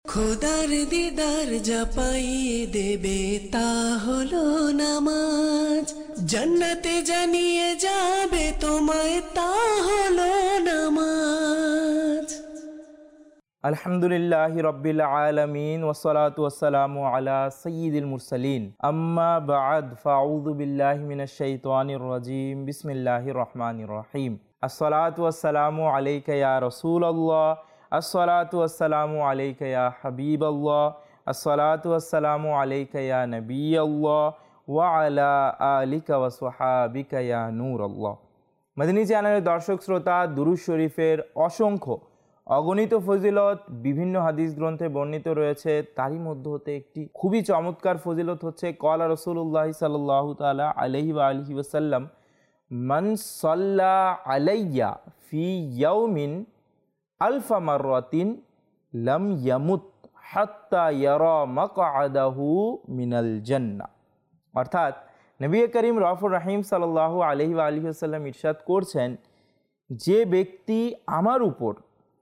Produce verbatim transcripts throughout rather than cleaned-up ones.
খোদার দিদার যা পাইয়ে দেবে তা হলো নামাজ, জান্নাতে জানিয়ে যাবে তোমায় তা হলো নামাজ। আলহামদুলিল্লাহি রাব্বিল আলামিন ওয়াসসালাতু ওয়াসসালামু আলা সাইয়্যিদিল মুরসালিন, আম্মা বা'দ, ফাআউযু বিল্লাহি মিনাশ শাইতানির রাজীম, বিসমিল্লাহির রহমানির রহিম। আসসালাতু ওয়াসসালামু আলাইকা ইয়া রাসূলুল্লাহ, আসসালাতু ওয়াসসালামু আলাইকা ইয়া হাবিবাল্লাহ, আসসালাতু ওয়াসসালামু আলাইকা ইয়া নবিয়াল্লাহ ওয়া আলা আলিকা ওয়া সাহাবিকা ইয়া নূরাল্লাহ। মদিনী চ্যানেলের দর্শক শ্রোতা, দুরূদ শরীফের অসংখ্য অগণিত ফজিলত বিভিন্ন হাদিস গ্রন্থে বর্ণিত রয়েছে। তারই মধ্যে হতে একটি খুবই চমৎকার ফজিলত হচ্ছে ক্বালা রাসূলুল্লাহ সাল্লাল্লাহু তাআলা আলাইহি ওয়া আলিহি ওয়াসাল্লাম, মান সাল্লা আলাইয়া ফি ইয়াউমিন আলফা মাররাতিন লাম ইয়ামুত হাত্তা ইয়ারা মাকআদাহু মিনাল জান্নাহ। অর্থাৎ নবী করিম রাউফুর রহিম সাল্লাল্লাহু আলাইহি ওয়া আলিহি ওয়াসাল্লাম ইরশাদ করছেন, যে ব্যক্তি আমার উপর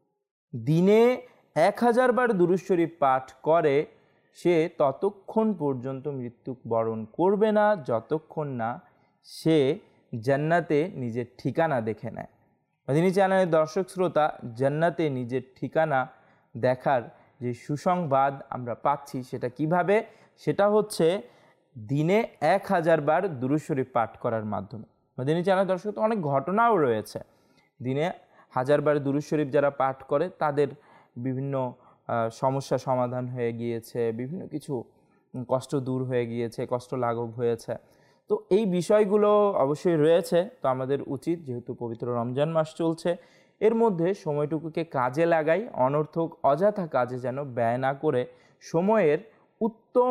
দিনে এক হাজার বার দুরূদ শরীফ পাঠ করে সে ততক্ষণ পর্যন্ত মৃত্যু বরণ করবে না যতক্ষণ না সে জান্নাতে নিজের ঠিকানা দেখে নেয়। মদিনী চ্যানেলের দর্শক শ্রোতা, জান্নাতে নিজের ঠিকানা দেখার যে সুসংবাদ আমরা পাচ্ছি সেটা কিভাবে? সেটা হচ্ছে দিনে এক হাজার বার দুরূদ শরীফ পাঠ করার মাধ্যমে। মদিনী চ্যানেলের দর্শক তো অনেক ঘটনাও রয়েছে। দিনে হাজার বার দুরূদ শরীফ যারা পাঠ করে তাদের বিভিন্ন সমস্যা সমাধান হয়ে গিয়েছে, বিভিন্ন কিছু কষ্ট দূর হয়ে গিয়েছে, কষ্ট লাঘব হয়েছে। তো এই বিষয়গুলো অবশ্যই রয়েছে। তো আমাদের উচিত, যেহেতু পবিত্র রমজান মাস চলছে, এর মধ্যে সময়টুকুকে কাজে লাগাই, অনর্থক অযথা কাজে যেন ব্যয় না করে সময়ের উত্তম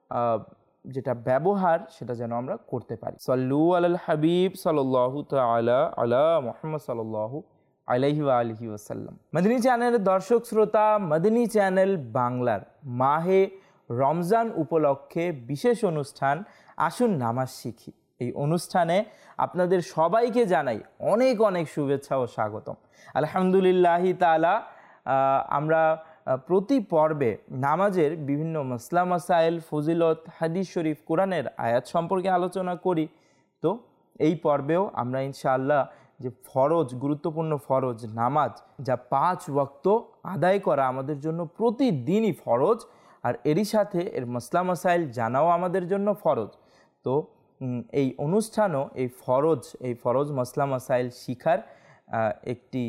যেটা ব্যবহার সেটা যেন আমরা করতে পারি। সাল্লু আলাল হাবিব সাল্লাল্লাহু তাআলা আলা মুহাম্মদ সাল্লাল্লাহু আলাইহি ওয়া আলিহি ওয়াসাল্লাম। মদিনী চ্যানেলের দর্শক শ্রোতা, মদিনী চ্যানেল বাংলার মাহে রমজান উপলক্ষে বিশেষ অনুষ্ঠান আসুন নামাজ শিখি, এই অনুষ্ঠানে আপনাদের সবাইকে জানাই অনেক অনেক শুভেচ্ছা ও স্বাগতম। আলহামদুলিল্লাহি তাআলা আমরা প্রতি পর্বে নামাজের বিভিন্ন মাসলা মাসাইল, ফজিলত, হাদিস শরীফ, কোরআনের আয়াত সম্পর্কে আলোচনা করি। তো এই পর্বেও আমরা ইনশাআল্লাহ যে ফরজ, গুরুত্বপূর্ণ ফরজ নামাজ, যা পাঁচ ওয়াক্ত আদায় করা আমাদের জন্য প্রতিদিনই ফরজ, আর এরই সাথে এর মাসলা মাসাইল জানাও আমাদের জন্য ফরজ। তো এই অনুষ্ঠানও এই ফরজ এই ফরজ মাসলা মাসাইল শিখার একটি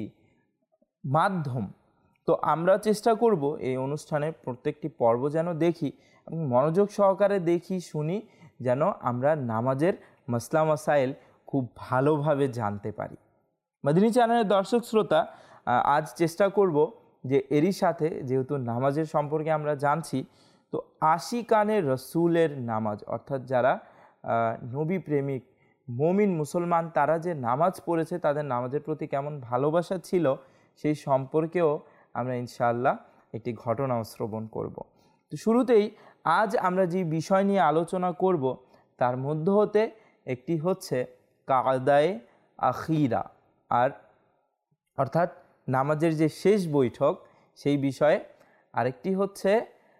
মাধ্যম। তো আমরা চেষ্টা করব এই অনুষ্ঠানের প্রত্যেকটি পর্ব যেন দেখি এবং মনোযোগ সহকারে দেখি, শুনি, যেন আমরা নামাজের মাসলা মাসাইল খুব ভালোভাবে জানতে পারি। মদিনী চ্যানেলের দর্শক শ্রোতা, আজ চেষ্টা করব যে এরই সাথে, যেহেতু নামাজের সম্পর্কে আমরা জানছি, তো আশিকানে রসুলের নামাজ, অর্থাৎ যারা নবী প্রেমিক মুমিন মুসলমান তারা যে নামাজ পড়েছে তাদের নামাজের প্রতি কেমন ভালোবাসা ছিল সেই সম্পর্কেও আমরা ইনশাআল্লাহ একটি ঘটনা শ্রবণ করব। তো শুরুতেই আজ আমরা যে বিষয় নিয়ে আলোচনা করব তার মধ্যে হতে একটি হচ্ছে কাদায়ে আখিরা, আর অর্থাৎ নামাজের যে শেষ বৈঠক সেই বিষয়ে। আরেকটি হচ্ছে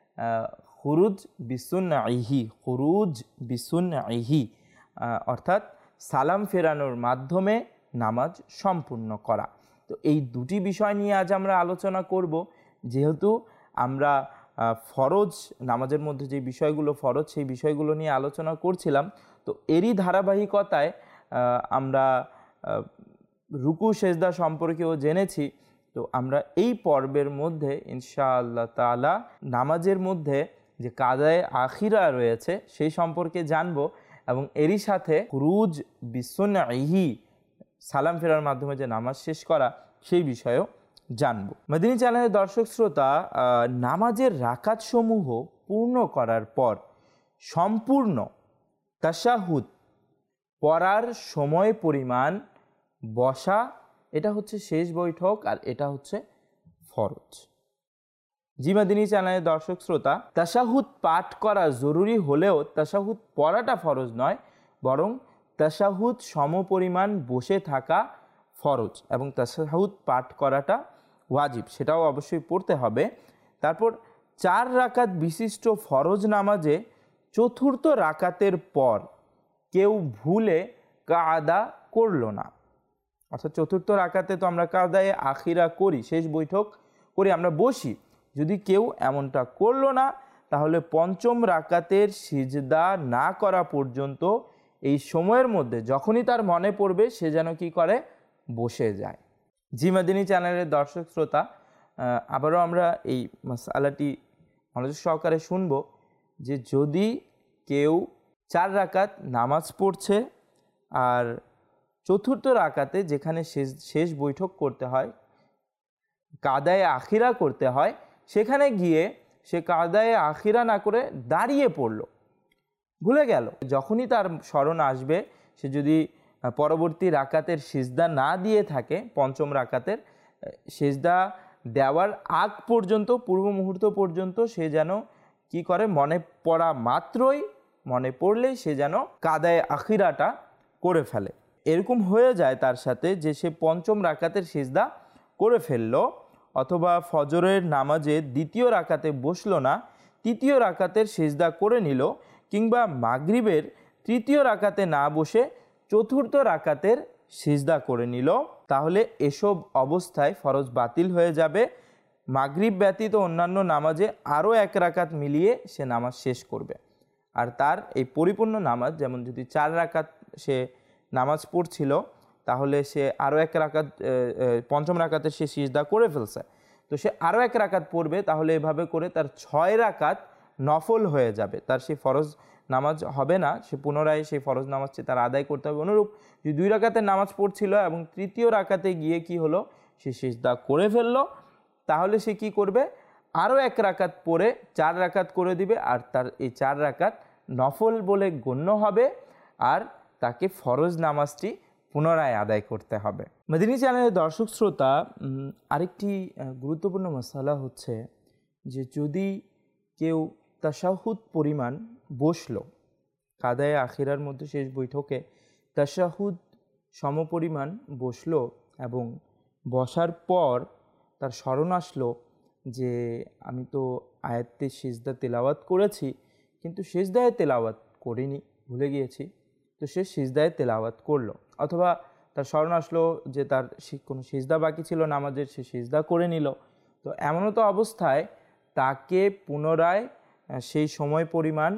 খুরুজ বিসুন্নাহি, খুরুজ বিসুন্নাহি অর্থাৎ সালাম ফেরানোর মাধ্যমে নামাজ সম্পূর্ণ করা। তো এই দুটি বিষয় নিয়ে আজ আমরা আলোচনা করব। যেহেতু আমরা ফরজ নামাজের মধ্যে যে বিষয়গুলো ফরজ সেই বিষয়গুলো নিয়ে আলোচনা করছিলাম, তো এরই ধারাবাহিকতায় আমরা রুকু সেজদা সম্পর্কেও জেনেছি। তো আমরা এই পর্বের মধ্যে ইনশাআল্লাহ তাআলা নামাজের মধ্যে যে কাদায়ে আখিরা রয়েছে সেই সম্পর্কে জানব এবং এরই সাথে খুরুজ বিসুন্নাহি সালাম ফেরার মাধ্যমে যে নামাজ শেষ করা সেই বিষয়েও জানব। মদিনী চ্যানেলের দর্শক শ্রোতা, নামাজের রাকাতসমূহ পূর্ণ করার পর সম্পূর্ণ তাশাহুদ পড়ার সময় পরিমাণ বসা, এটা হচ্ছে শেষ বৈঠক আর এটা হচ্ছে ফরজ। জি মদিনী চ্যানেলের দর্শক শ্রোতা, তাশাহুদ পাঠ করা জরুরি হলেও তাশাহুদ পড়াটা ফরজ নয়, বরং তাশাহুদ সমপরিমাণ বসে থাকা ফরজ এবং তাশাহুদ পাঠ করাটা ওয়াজিব, সেটাও অবশ্যই পড়তে হবে। তারপর চার রাকাত বিশিষ্ট ফরজ নামাজে চতুর্থ রাকাতের পর কেউ ভুলে কাদা করলো না, অর্থাৎ চতুর্থ রাকাতে তো আমরা কাদায়ে আখিরা করি, শেষ বৈঠক করি, আমরা বসি, যদি কেউ এমনটা করলো না তাহলে পঞ্চম রাকাতের সিজদা না করা পর্যন্ত এই সময়ের মধ্যে যখনই তার মনে পড়বে সে যেন কি করে, বসে যায়। জি মাদিনী চ্যানেলের দর্শক শ্রোতা, আবারও আমরা এই মাসআলাটি মনোযোগ সহকারে শুনব যে যদি কেউ চার রাকাত নামাজ পড়ছে আর চতুর্থ রাকাতে যেখানে শেষ শেষ বৈঠক করতে হয়, কাদায়ে আখিরা করতে হয়, সেখানে গিয়ে সে কাদায়ে আখিরা না করে দাঁড়িয়ে পড়ল, ভুলে গেল, যখনই তার স্মরণ আসবে সে যদি পরবর্তী রাকাতের সিজদা না দিয়ে থাকে, পঞ্চম রাকাতের সিজদা দেওয়ার আগ পর্যন্ত, পূর্ব মুহূর্ত পর্যন্ত সে যেন কি করে, মনে পড়া মাত্রই, মনে পড়লেই সে যেন কাদায়ে আখিরাটা করে ফেলে। এরকম হয়ে যায় তার সাথে যে সে পঞ্চম রাকাতের সিজদা করে ফেললো, অথবা ফজরের নামাজে দ্বিতীয় রাকাতে বসলো না, তৃতীয় রাকাতের সিজদা করে নিল, কিংবা মাগরিবের তৃতীয় রাকাতে না বসে চতুর্থ রাকাতের সিজদা করে নিল, তাহলে এসব অবস্থায় ফরজ বাতিল হয়ে যাবে। মাগরিব ব্যতীত অন্যান্য নামাজে আরও এক রাকাত মিলিয়ে সে নামাজ শেষ করবে। আর তার এই পরিপূর্ণ নামাজ, যেমন যদি চার রাকাত সে নামাজ পড়ছিল তাহলে সে আরও এক রাকাত, পঞ্চম রাকাতে সে সিজদা করে ফেলছে, তো সে আরও এক রাকাত পড়বে, তাহলে এভাবে করে তার ছয় রাকাত নফল হয়ে যাবে, তার সেই ফরজ নামাজ হবে না, সে পুনরায় সেই ফরজ নামাজটি তার আদায় করতে হবে। অনুরূপ যে দুই রাকাতের নামাজ পড়ছিল এবং তৃতীয় রাকাতে গিয়ে কি হলো, সে সিজদা করে ফেললো, তাহলে সে কি করবে, আরও এক রাকাত পড়ে চার রাকাত করে দিবে, আর তার এই চার রাকাত নফল বলে গণ্য হবে, আর তাকে ফরজ নামাজটি পুনরায় আদায় করতে হবে। মাদিনী চ্যানেলের দর্শক শ্রোতা, আরেকটি গুরুত্বপূর্ণ মাসালা হচ্ছে যে যদি কেউ তাশাহুদ পরিমাণ বসলো, কাদায়ে আখিরার মধ্যে শেষ বৈঠকে তাশাহুদ সমপরিমাণ বসলো এবং বসার পর তার স্মরণ আসলো যে আমি তো আয়াতে সিজদা তেলাওয়াত করেছি কিন্তু সিজদায়ে তেলাওয়াত করিনি, ভুলে গিয়েছি, তো সে সিজদায়ে তেলাওয়াত করলো, অথবা তার স্মরণ আসলো যে তার কোনো সিজদা বাকি ছিল নামাজের, সে সিজদা করে নিল, তো এমনও তো অবস্থায় তাকে পুনরায় সেই সময় পরিমাণ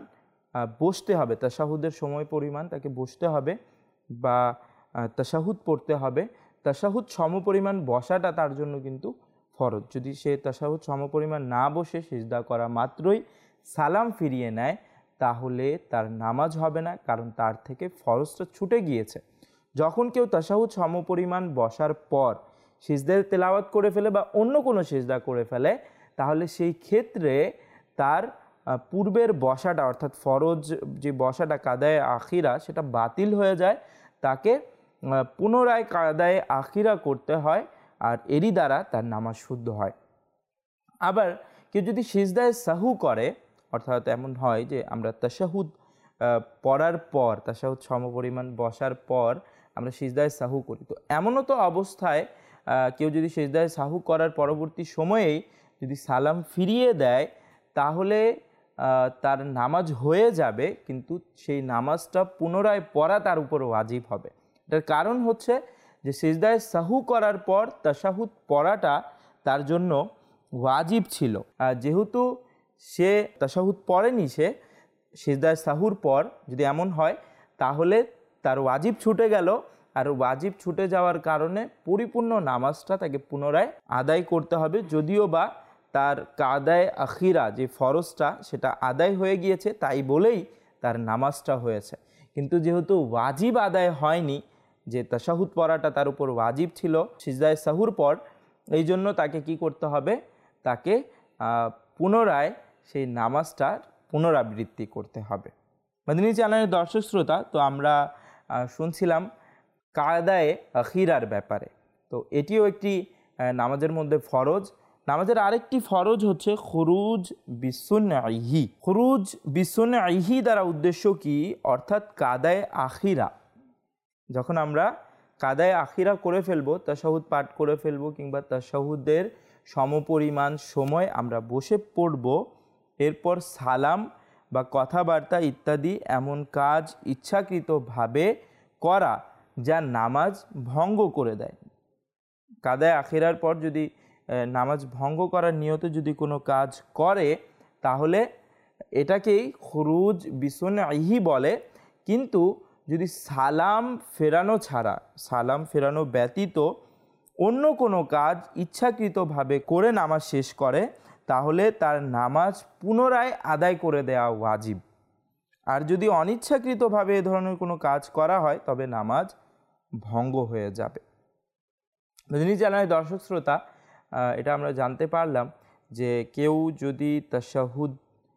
বসতে হবে, তাশাহুদের সময় পরিমাণ তাকে বসতে হবে বা তাশাহুদ পড়তে হবে। তাশাহুদ সমপরিমাণ বসাটা তার জন্য কিন্তু ফরজ। যদি সে তাশাহুদ সমপরিমাণ না বসে সিজদা করা মাত্রই সালাম ফিরিয়ে নেয় তাহলে তার নামাজ হবে না, কারণ তার থেকে ফরজটা ছুটে গিয়েছে। যখন কেউ তাশাহুদ সমপরিমাণ বসার পর সিজদায়ে তেলাওয়াত করে ফেলে বা অন্য কোনো সিজদা করে ফেলে, তাহলে সেই ক্ষেত্রে তার পূর্বের বসাটা, অর্থাৎ ফরজ যে বসাটা কাদায়ে আখিরা, সেটা বাতিল হয়ে যায়, তাকে পুনরায় কাদায়ে আখিরা করতে হয়, আর এরই দ্বারা তার নামাজ শুদ্ধ হয়। আবার কেউ যদি সিজদায়ে সাহু করে, অর্থাৎ এমন হয় যে আমরা তাশাহুদ পড়ার পর, তাশাহুদ সমপরিমাণ বসার পর আমরা সিজদায়ে সাহু করি, তো এমনও তো অবস্থায় কেউ যদি সিজদায়ে সাহু করার পরবর্তী সময়েই যদি সালাম ফিরিয়ে দেয় তাহলে তার নামাজ হয়ে যাবে, কিন্তু সেই নামাজটা পুনরায় পড়া তার উপর ওয়াজিব হবে। এটার কারণ হচ্ছে যে সিজদায়ে সাহু করার পর তাশাহুদ পড়াটা তার জন্য ওয়াজিব ছিল, আর যেহেতু সে তাশাহুদ পড়েনি, সে সিজদায়ে সাহুর পর যদি এমন হয় তাহলে তার ওয়াজিব ছুটে গেল, আর ওয়াজিব ছুটে যাওয়ার কারণে পরিপূর্ণ নামাজটা তাকে পুনরায় আদায় করতে হবে, যদিও বা তার কাদায়ে আখিরা যে ফরজটা সেটা আদায় হয়ে গিয়েছে তাই বলেই তার নামাজটা হয়েছে। কিন্তু যেহেতু ওয়াজিব আদায় হয়নি, যে তাশাহুদ পড়াটা তার উপর ওয়াজিব ছিল সিজদায়ে সাহুর পর, এই জন্য তাকে কি করতে হবে, তাকে পুনরায় সেই নামাজটার পুনরাবৃত্তি করতে হবে। মাদিনী চ্যানেলের দর্শক শ্রোতা, তো আমরা শুনছিলাম কাদায়ে আখিরার ব্যাপারে, তো এটিও একটি নামাজের মধ্যে ফরজ। নামাজের আরেকটি ফরজ হচ্ছে খুরুজ বিসুন্নাহি। খুরুজ বিসুন্নাহি দ্বারা উদ্দেশ্য কি, অর্থাৎ কাদায়ে আখিরা, যখন আমরা কাদায়ে আখিরা করে ফেলবো, তাশাহুদ পাঠ করে ফেলবো কিংবা তাশাহুদের সমপরিমাণ সময় আমরা বসে পড়ব, এরপর সালাম বা কথাবার্তা ইত্যাদি এমন কাজ ইচ্ছাকৃতভাবে করা যা নামাজ ভঙ্গ করে দেয়। কাদায় আখিরার পর যদি নামাজ ভঙ্গ করার নিয়তে যদি কোনো কাজ করে তাহলে এটাকেই খুরুজ বিসুনহি বলে। কিন্তু যদি সালাম ফেরানো ছাড়া, সালাম ফেরানো ব্যতীত অন্য কোনো কাজ ইচ্ছাকৃতভাবে করে নামাজ শেষ করে তাহলে তার নামাজ পুনরায় আদায় করে দেওয়া ওয়াজিব। আর যদি অনিচ্ছাকৃতভাবে এ ধরনের কোনো কাজ করা হয় তবে নামাজ ভঙ্গ হয়ে যাবে। যিনি জানায় দর্শক শ্রোতা, এটা আমরা জানতে পারলাম যে কেউ যদি তাশাহুদ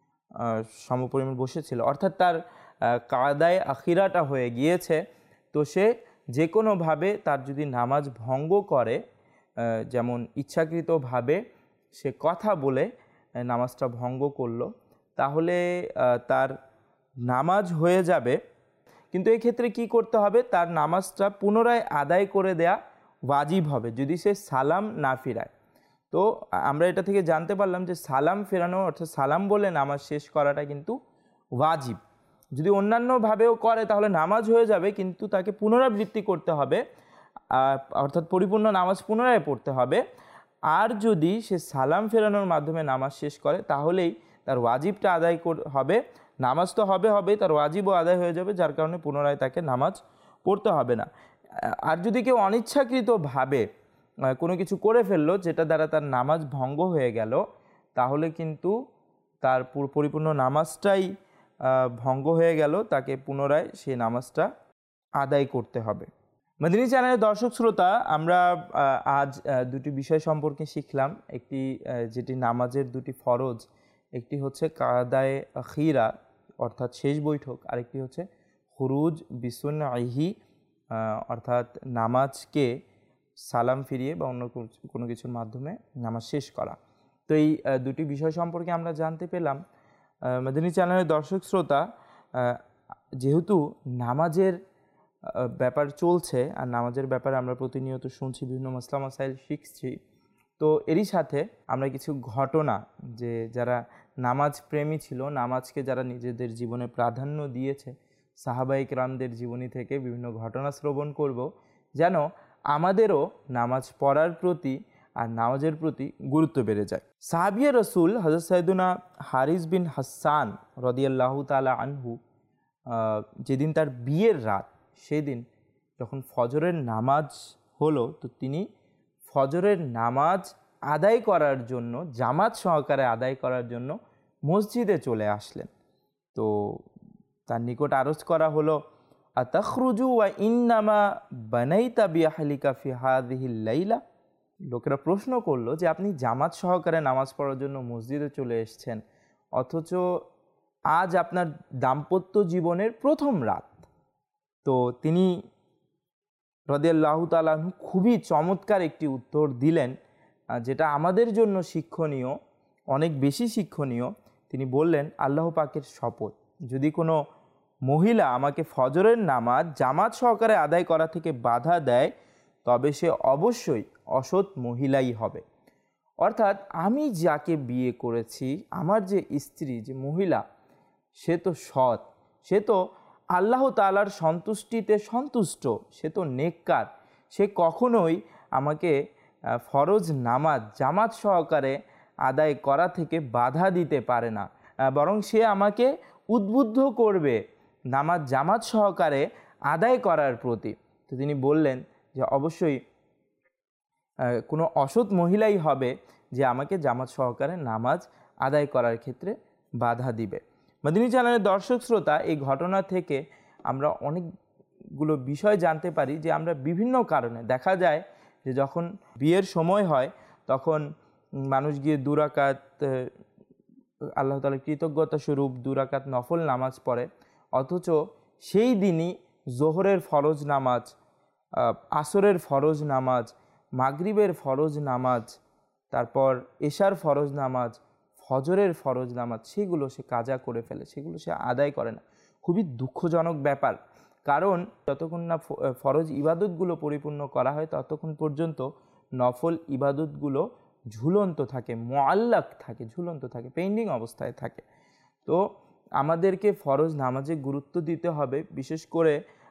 সমপরিমাণ বসেছিল, অর্থাৎ তার কাদায় আখিরাটা হয়ে গিয়েছে, তো সে যে কোনোভাবে তার যদি নামাজ ভঙ্গ করে, যেমন ইচ্ছাকৃতভাবে সে কথা বলে নামাজটা ভঙ্গ করলো, তাহলে তার নামাজ হয়ে যাবে। কিন্তু এই ক্ষেত্রে কি করতে হবে, তার নামাজটা পুনরায় আদায় করে দেয়া ওয়াজিব হবে যদি সে সালাম না ফিরায়। তো আমরা এটা থেকে জানতে পারলাম যে সালাম ফেরানো অর্থাৎ সালাম বলে নামাজ শেষ করাটা কিন্তু ওয়াজিব। যদি অন্যান্যভাবেও করে তাহলে নামাজ হয়ে যাবে, কিন্তু তাকে পুনরাবৃত্তি করতে হবে, অর্থাৎ পরিপূর্ণ নামাজ পুনরায় পড়তে হবে। আর যদি সে সালাম ফেরানোর মাধ্যমে নামাজ শেষ করে তাহলেই তার ওয়াজিবটা আদায় হবে। নামাজ তো হবে হবে তার ওয়াজিবও আদায় হয়ে যাবে, যার কারণে পুনরায় তাকে নামাজ পড়তে হবে না। আর যদি কেউ অনিচ্ছাকৃতভাবে কোনো কিছু করে ফেললো যেটা দ্বারা তার নামাজ ভঙ্গ হয়ে গেল, তাহলে কিন্তু তার পরিপূর্ণ নামাজটাই ভঙ্গ হয়ে গেল, তাকে পুনরায় সেই নামাজটা আদায় করতে হবে। মাদিনী চ্যানেলের দর্শক শ্রোতা, আমরা আজ দুটি বিষয় সম্পর্কে শিখলাম। একটি যেটি নামাজের দুটি ফরজ, একটি হচ্ছে কাদায়ে আখিরা অর্থাৎ শেষ বৈঠক, আরেকটি হচ্ছে খুরুজ বিসুনহি অর্থাৎ নামাজকে সালাম ফিরিয়ে বা অন্য কোনো কিছুর মাধ্যমে নামাজ শেষ করা। তো এই দুটি বিষয় সম্পর্কে আমরা জানতে পেলাম। মাদিনী চ্যানেলের দর্শক শ্রোতা, যেহেতু নামাজের ব্যাপার চলছে আর নামাজের ব্যাপারে আমরা প্রতিনিয়ত শুনছি, বিভিন্ন মাসলা মাসাইল শিখছি, তো এরই সাথে আমরা কিছু ঘটনা, যে যারা নামাজ প্রেমী ছিল, নামাজকে যারা নিজেদের জীবনে প্রাধান্য দিয়েছে, সাহাবায়ে কেরামদের জীবনী থেকে বিভিন্ন ঘটনা শ্রবণ করব, যেন আমাদেরও নামাজ পড়ার প্রতি আর নামাজের প্রতি গুরুত্ব বেড়ে যায়। সাহাবিয়ে রসুল হযরত সাইয়্যিদুনা হারিস বিন হাসান রাদিয়াল্লাহু তাআলা আনহু, যেদিন তার বিয়ের রাত, সেদিন যখন ফজরের নামাজ হলো, তো তিনি ফজরের নামাজ আদায় করার জন্য, জামাত সহকারে আদায় করার জন্য মসজিদে চলে আসলেন। তো তার নিকট আরজ করা হলো, আতাখরুজু ওয়া ইন্নামা বানাইতা বিআহলিকা ফি হাযিহিল লাইলা। লোকেরা প্রশ্ন করলো যে আপনি জামাত সহকারে নামাজ পড়ার জন্য মসজিদে চলে এসেছেন, অথচ আজ আপনার দাম্পত্য জীবনের প্রথম রাত। তো তিনি রাদিয়াল্লাহু তাআলা আনহু খুবই চমৎকার একটি উত্তর দিলেন, যেটা আমাদের জন্য শিক্ষণীয়, অনেক বেশি শিক্ষণীয়। তিনি বললেন, আল্লাহ পাকের শপথ, যদি কোনো মহিলা আমাকে ফজরের নামাজ জামাত সহকারে আদায় করা থেকে বাধা দেয় তবে সে অবশ্যই অসৎ মহিলাই হবে। অর্থাৎ আমি যাকে বিয়ে করেছি, আমার যে স্ত্রী, যে মহিলা, সে তো সৎ, সে তো আল্লাহ তাআলার সন্তুষ্টিতে সন্তুষ্ট, সে তো নেককার, সে কখনোই আমাকে ফরজ নামাজ জামাত সহকারে আদায় করা থেকে বাধা দিতে পারে না, বরং সে আমাকে উদ্বুদ্ধ করবে নামাজ জামাত সহকারে আদায় করার প্রতি। তো তিনি বললেন যে অবশ্যই কোনো অসৎ মহিলাই হবে যে আমাকে জামাত সহকারে নামাজ আদায় করার ক্ষেত্রে বাধা দিবে। মাদিনী চ্যানেলের দর্শক শ্রোতা, এই ঘটনা থেকে আমরা অনেকগুলো বিষয় জানতে পারি, যে আমরা বিভিন্ন কারণে দেখা যায় যে যখন বিয়ের সময় হয় তখন মানুষ গিয়ে দু রাকাত আল্লাহ তাআলার কৃতজ্ঞতা স্বরূপ দু রাকাত নফল নামাজ পড়ে, অথচ সেই দিনই জোহরের ফরজ নামাজ, আসরের ফরজ নামাজ, মাগরিবের ফরজ নামাজ, তারপর এশার ফরজ নামাজ, ফজরের ফরজ নামাজ, সেগুলো সে কাজা করে ফেলে, সেগুলো সে আদায় করে না। খুবই দুঃখজনক ব্যাপার, কারণ যতক্ষণ না ফরজ ইবাদতগুলো পরিপূর্ণ করা হয় ততক্ষণ পর্যন্ত নফল ইবাদতগুলো ঝুলন্ত থাকে, মুআল্লাক থাকে, ঝুলন্ত থাকে, পেন্ডিং অবস্থায় থাকে। তো আমাদেরকে ফরজ নামাজে গুরুত্ব দিতে হবে। বিশেষ করে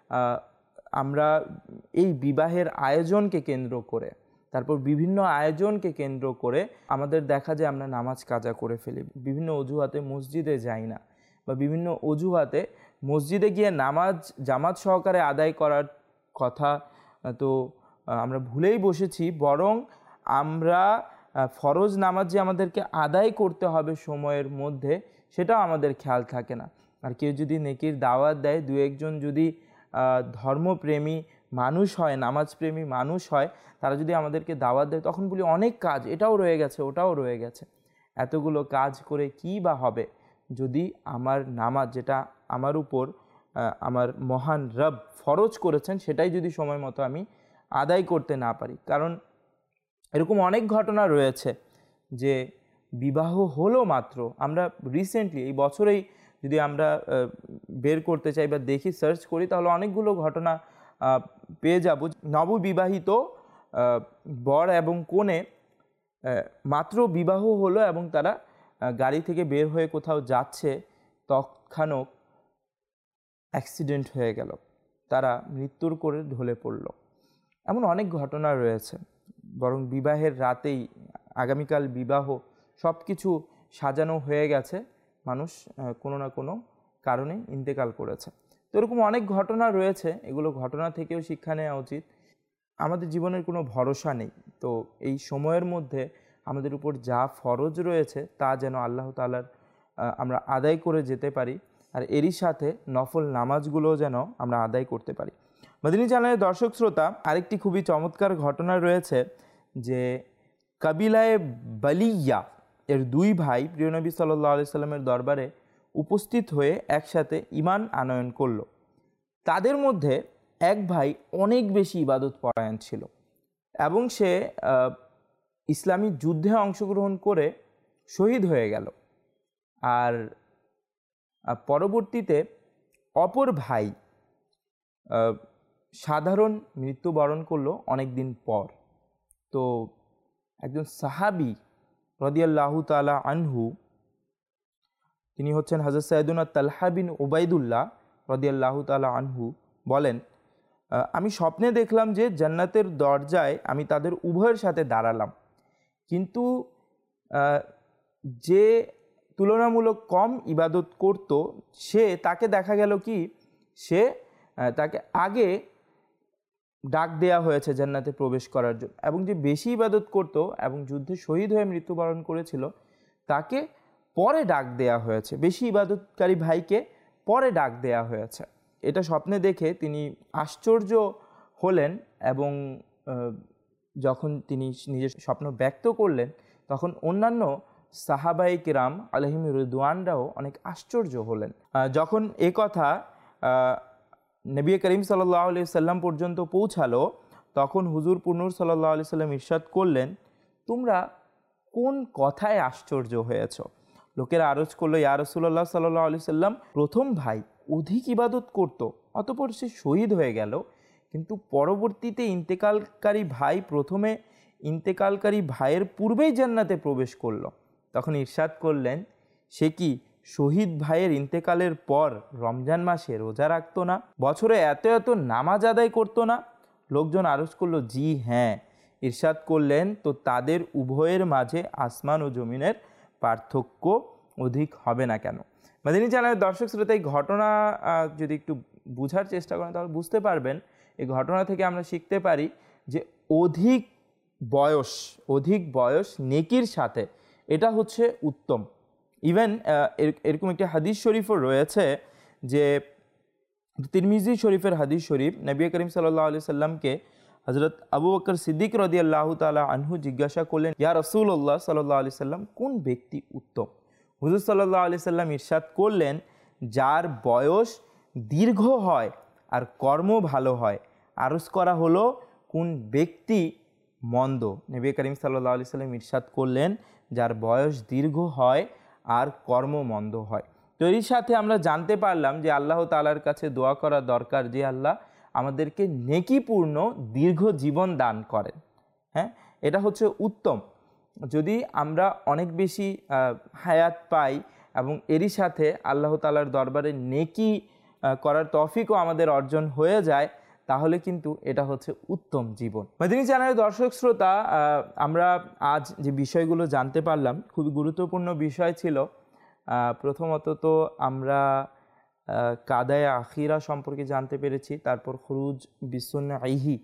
আমরা এই বিবাহের আয়োজনকে কেন্দ্র করে, তারপর বিভিন্ন আয়োজনকে কেন্দ্র করে আমাদের দেখা যায় আমরা নামাজ কাজা করে ফেলি। বিভিন্ন অজুহাতে মসজিদে যাই না, বা বিভিন্ন অজুহাতে মসজিদে গিয়ে নামাজ জামাত সহকারে আদায় করার কথা তো আমরা ভুলেই বসেছি। বরং আমরা ফরজ নামাজ যে আমাদেরকে আদায় করতে হবে সময়ের মধ্যে, সেটাও আমাদের খেয়াল থাকে না। আর কেউ যদি নেকির দাওয়াত দেয়, দু একজন যদি ধর্মপ্রেমী মানুষ হয়, নামাজপ্রেমী মানুষ হয়, তারা যদি আমাদেরকে দাওয়াত দেয়, তখন বলি অনেক কাজ, এটাও রয়ে গেছে, ওটাও রয়ে গেছে। এতগুলো কাজ করে কি বা হবে যদি আমার নামাজ, যেটা আমার উপর আমার মহান রব ফরজ করেছেন, সেটাই যদি সময় মতো আমি আদায় করতে না পারি। কারণ এরকম অনেক ঘটনা রয়েছে যে বিবাহ হলো মাত্র, আমরা রিসেন্টলি এই বছরেই যদি আমরা বের করতে চাই বা দেখি, সার্চ করি, তাহলে অনেকগুলো ঘটনা পেয়ে যাব। নববিবাহিত বর এবং কনে মাত্র বিবাহ হলো এবং তারা গাড়ি থেকে বের হয়ে কোথাও যাচ্ছে, তৎক্ষণাৎ অ্যাক্সিডেন্ট হয়ে গেল, তারা মৃত্যুর করে ঢলে পড়ল। এমন অনেক ঘটনা রয়েছে। বরং বিবাহের রাতেই, আগামীকাল বিবাহ, সব কিছু সাজানো হয়ে গেছে, মানুষ কোনো না কোনো কারণে ইন্তেকাল করেছে। তো এরকম অনেক ঘটনা রয়েছে, এগুলো ঘটনা থেকেও শিক্ষা নেওয়া উচিত। আমাদের জীবনের কোনো ভরসা নেই, তো এই সময়ের মধ্যে আমাদের উপর যা ফরজ রয়েছে তা যেন আল্লাহ তাআলার আমরা আদায় করে যেতে পারি, আর এরই সাথে নফল নামাজগুলোও যেন আমরা আদায় করতে পারি। মদিনী চ্যানেলের দর্শক শ্রোতা, আরেকটি খুবই চমৎকার ঘটনা রয়েছে যে কাবিলায়ে বালিয়া এর দুই ভাই প্রিয় নবী সাল্লাল্লাহু আলাইহি সাল্লামের দরবারে উপস্থিত হয়ে একসাথে ঈমান আনয়ন করল। তাদের মধ্যে এক ভাই অনেক বেশি ইবাদত পরায়ণ ছিল এবং সে ইসলামী যুদ্ধে অংশগ্রহণ করে শহীদ হয়ে গেল। আর পরবর্তীতে অপর ভাই সাধারণ মৃত্যুবরণ করলো অনেক দিন পর। তো একজন সাহাবী রাদিয়াল্লাহু তাআলা আনহু, তিনি হচ্ছেন হযরত সাইয়্যিদুনা তালহা বিন উবাইদুল্লাহ রাদিয়াল্লাহু তাআলা আনহু, বলেন, আমি স্বপ্নে দেখলাম যে জান্নাতের দরজায় আমি তাদের উভয়ের সাথে দাঁড়ালাম, কিন্তু যে তুলনামূলক কম ইবাদত করত সে, তাকে দেখা গেল কি সে তাকে আগে ডাক দেয়া হয়েছে জান্নাতে প্রবেশ করার জন্য, এবং যে বেশি ইবাদত করত এবং যুদ্ধে শহীদ হয়ে মৃত্যুবরণ করেছিল তাকে পরে ডাক দেয়া হয়েছে, বেশি ইবাদতকারী ভাইকে পরে ডাক দেয়া হয়েছে। এটা স্বপ্নে দেখে তিনি আশ্চর্য হলেন এবং যখন তিনি নিজের স্বপ্ন ব্যক্ত করলেন তখন অন্যান্য সাহাবায়ে কিরাম আলাইহিম রিদওয়ানরাও অনেক আশ্চর্য হলেন। যখন এ কথা নবী করিম সাল্লাল্লাহু আলাইহি সাল্লাম পর্যন্ত পৌঁছালো, তখন হুজুর পুনর সাল্লাল্লাহু আলাইহি সাল্লাম ইরশাদ করলেন, তোমরা কোন কথায় আশ্চর্য হয়েছ? লোকেরা আরজ করলো, ইয়া রাসূলুল্লাহ সাল্লাল্লাহু আলাইহি সাল্লাম, প্রথম ভাই অধিক ইবাদত করত, অতঃপর সে শহীদ হয়ে গেল, কিন্তু পরবর্তীতে ইন্তেকালকারী ভাই প্রথমে ইন্তেকালকারী ভাইয়ের পূর্বেই জান্নাতে প্রবেশ করলো। তখন ইরশাদ করলেন, সে কি শহীদ ভাইয়ের ইন্তেকালের পর রমজান মাসে রোজা রাখতো না, বছরে এত এত নামাজ আদায় করতো না? লোকজন আরজ করলো, জি হ্যাঁ। ইরশাদ করলেন, তো তাদের উভয়ের মাঝে আসমান ও জমিনের পার্থক্য অধিক হবে না কেন? মদিনী চ্যানেলের দর্শক শ্রোতা, এই ঘটনা যদি একটু বোঝার চেষ্টা করেন তাহলে বুঝতে পারবেন, এই ঘটনা থেকে আমরা শিখতে পারি যে অধিক বয়স অধিক বয়স নেকির সাথে এটা হচ্ছে উত্তম। ইভেন এরকম একটি হাদিস শরীফও রয়েছে যে তিরমিজি শরীফের হাদিস শরীফ, নবী করিম সাল্লাল্লাহু আলাইহি সাল্লামকে হযরত আবু বকর সিদ্দিক রাদিয়াল্লাহু তাআলা আনহু জিজ্ঞাসা করলেন, ইয়া রাসূলুল্লাহ সাল্লাল্লাহু আলাইহি সাল্লাম, কোন ব্যক্তি উত্তম? হুজুর সাল্লাল্লাহু আলাইহি সাল্লাম ইরশাদ করলেন, যার বয়স দীর্ঘ হয় আর কর্ম ভালো হয়। আরজ করা হলো, কোন ব্যক্তি মন্দ? নবী করিম সাল্লাল্লাহু আলাইহি সাল্লাম ইরশাদ করলেন, যার বয়স দীর্ঘ হয় আর কর্ম মন্দ হয়। তো এর সাথে আমরা জানতে পারলাম যে আল্লাহ তাআলার কাছে দোয়া করা দরকার যে আল্লাহ আমাদেরকে নেকিপূর্ণ দীর্ঘ জীবন দান করেন। হ্যাঁ, এটা হচ্ছে উত্তম। যদি আমরা অনেক বেশি হায়াত পাই এবং এরই সাথে আল্লাহ তাআলার দরবারে নেকি করার তৌফিকও আমাদের অর্জন হয়ে যায়, তাহলে কিন্তু এটা হচ্ছে উত্তম জীবন। মাদিনী চ্যানেলের দর্শক শ্রোতা, আমরা আজ যে বিষয়গুলো জানতে পারলাম খুবই গুরুত্বপূর্ণ বিষয় ছিল। প্রথমত তো আমরা কাদায়ে আখিরা সম্পর্কে জানতে পেরেছি, তারপর খুরুজ বিসুন্নাহি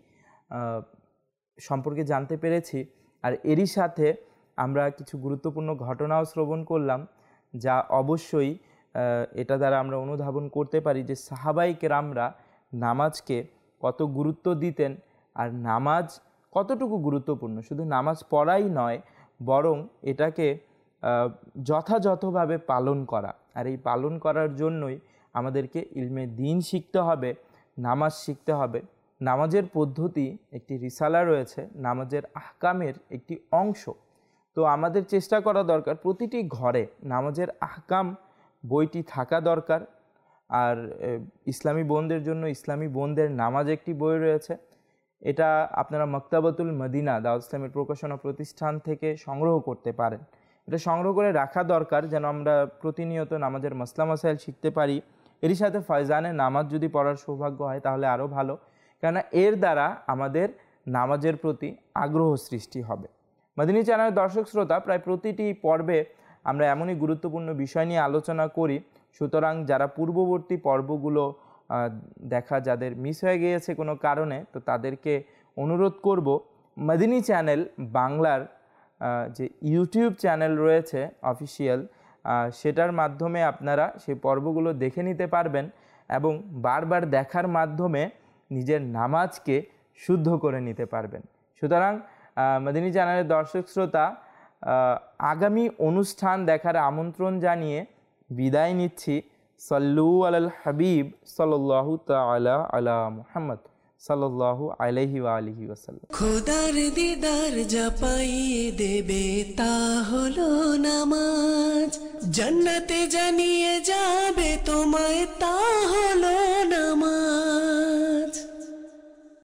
সম্পর্কে জানতে পেরেছি, আর এরই সাথে আমরা কিছু গুরুত্বপূর্ণ ঘটনাও শ্রবণ করলাম, যা অবশ্যই এটা দ্বারা আমরা অনুধাবন করতে পারি যে সাহাবায়ে কেরামরা নামাজকে কত গুরুত্ব দিতেন, আর নামাজ কতটুকু গুরুত্বপূর্ণ। শুধু নামাজ পড়াই নয়, বরং এটাকে যথাযথভাবে পালন করা, আর এই পালন করার জন্যই আমাদেরকে ইলমে দ্বীন শিখতে হবে, নামাজ শিখতে হবে। নামাজের পদ্ধতি একটি রিসালা রয়েছে, নামাজের আহকামের একটি অংশ। তো আমাদের চেষ্টা করা দরকার প্রতিটি ঘরে নামাজের আহকাম বইটি থাকা দরকার। আর ইসলামী বোনদের জন্য ইসলামী বোনদের নামাজ একটি বই রয়েছে, এটা আপনারা মক্তাবাতুল মদিনা দাওয়াত ইসলামের প্রকাশনা প্রতিষ্ঠান থেকে সংগ্রহ করতে পারেন। এটা সংগ্রহ করে রাখা দরকার যেন আমরা প্রতিনিয়ত নামাজের মাসলা মাসাইল শিখতে পারি। এরই সাথে ফয়জানে নামাজ যদি পড়ার সৌভাগ্য হয় তাহলে আরও ভালো, কেননা এর দ্বারা আমাদের নামাজের প্রতি আগ্রহ সৃষ্টি হবে। মাদিনী চ্যানেলের দর্শক শ্রোতা, প্রায় প্রতিটি পর্বে আমরা এমনই গুরুত্বপূর্ণ বিষয় নিয়ে আলোচনা করি, সুতরাং যারা পূর্ববর্তী পর্বগুলো দেখা যাদের মিস হয়ে গিয়েছে কোনো কারণে, তো তাদেরকে অনুরোধ করব মাদিনী চ্যানেল বাংলার যে ইউটিউব চ্যানেল রয়েছে অফিসিয়াল, সেটার মাধ্যমে আপনারা সেই পর্বগুলো দেখে নিতে পারবেন এবং বারবার দেখার মাধ্যমে নিজের নামাজকে শুদ্ধ করে নিতে পারবেন। সুতরাং মাদিনী চ্যানেলের দর্শক শ্রোতা, আগামী অনুষ্ঠান দেখার আমন্ত্রণ জানিয়ে বিদায় নিচ্ছি। সাল্লু আলাল হাবিব সাল্লাল্লাহু তাআলা আলা মুহাম্মদ সাল্লাল্লাহু আলাইহি ওয়া আলিহি ওয়াসাল্লাম। খোদার দিদার যা পাইয়ে দেবে তা হলো নামাজ, জান্নাতে জানিয়ে যাবে তোমায় তা হলো